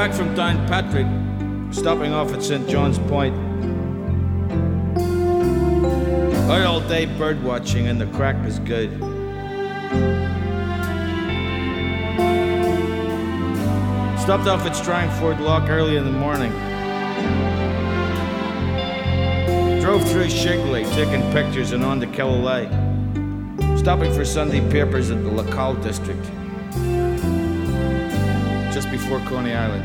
back from Downpatrick, stopping off at St. John's Point. Out all day bird watching and the crack is good. Stopped off at Strangford Lock early in the morning. Drove through Shigley, taking pictures and on to Killalay, stopping for Sunday papers at the Lacal district, just before Coney Island.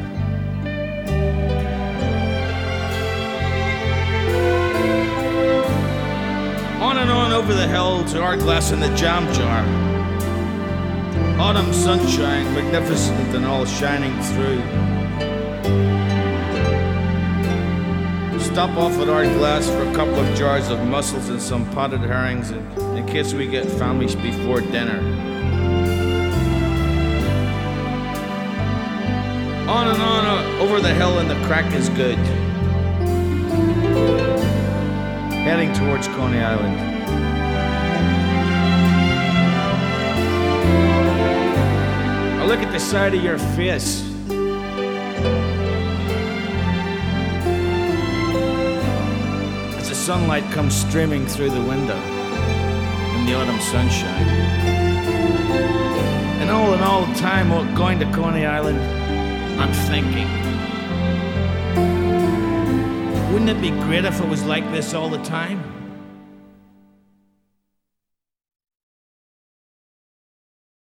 On and on over the hill to Ardglass and the Jam Jar. Autumn sunshine, magnificent and all shining through. Stop off at Ardglass for a couple of jars of mussels and some potted herrings in case we get famished before dinner. On and on over the hill and the crack is good. Heading towards Coney Island. I look at the side of your face. As the sunlight comes streaming through the window in the autumn sunshine. And all in all the time going to Coney Island, I'm thinking, wouldn't it be great if it was like this all the time?